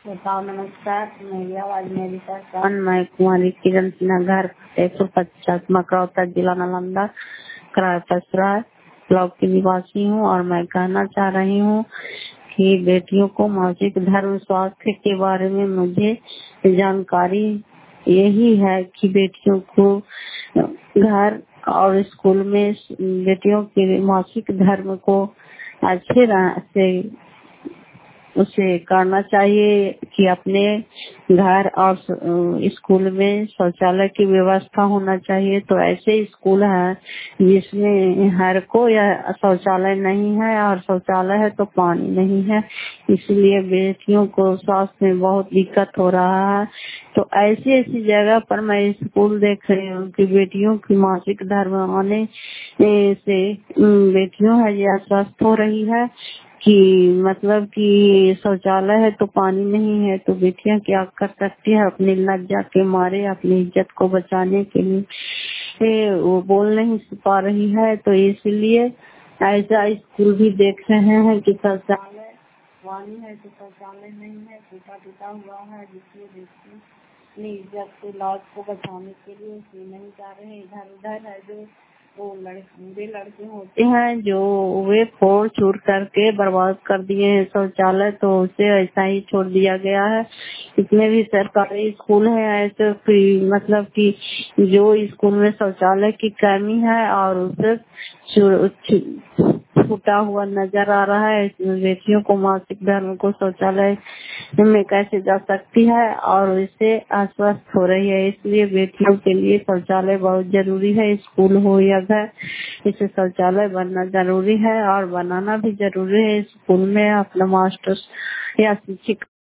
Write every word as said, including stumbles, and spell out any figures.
बताओ। नमस्कार, मेरी आवाज मेरी पहचान। मैं कुमारी किरण सिन्हा, घर एक सौ पचास मकरौता, जिला नालंदा, किराया पसराय ब्लॉक की निवासी हूँ। और मैं कहना चाह रही हूँ कि बेटियों को मासिक धर्म स्वास्थ्य के बारे में मुझे जानकारी यही है कि बेटियों को घर और स्कूल में बेटियों के मासिक धर्म को अच्छे से उसे करना चाहिए कि अपने घर और स्कूल में शौचालय की व्यवस्था होना चाहिए। तो ऐसे स्कूल है जिसमें हर को या शौचालय नहीं है और शौचालय है तो पानी नहीं है, इसलिए बेटियों को स्वास्थ्य में बहुत दिक्कत हो रहा है। तो ऐसी ऐसी जगह पर मैं स्कूल देख रही हूँ कि बेटियों की मासिक धर्म आने से बेटियों है या स्वस्थ हो रही है कि मतलब कि शौचालय है तो पानी नहीं है। तो बेटियां क्या कर सकती है, अपनी लज्जा के मारे अपनी इज्जत को बचाने के लिए वो बोल नहीं पा रही है। तो इसलिए ऐसा स्कूल भी देख रहे हैं कि शौचालय पानी है तो शौचालय नहीं है, टूटा टूटा हुआ है, जिसमें बेटियां अपनी इज्जत से लाज को बचाने के लिए नहीं जा रहे। इधर उधर है जो वो लड़के बुरे लड़के होते हैं जो वे फोड़ चूर करके बर्बाद कर दिए हैं शौचालय, तो उसे ऐसा ही छोड़ दिया गया है। इतने भी सरकारी स्कूल है ऐसे मतलब कि जो स्कूल में शौचालय की कमी है और उसे छूटा हुआ नजर आ रहा है। इसमें बेटियों को मासिक धर्म को शौचालय में कैसे जा सकती है और इससे अस्वस्थ हो रही है। इसलिए बेटियों के लिए शौचालय बहुत जरूरी है, स्कूल हो या घर, इसे शौचालय बनना जरूरी है और बनाना भी जरूरी है। स्कूल में अपना मास्टर या शिक्षक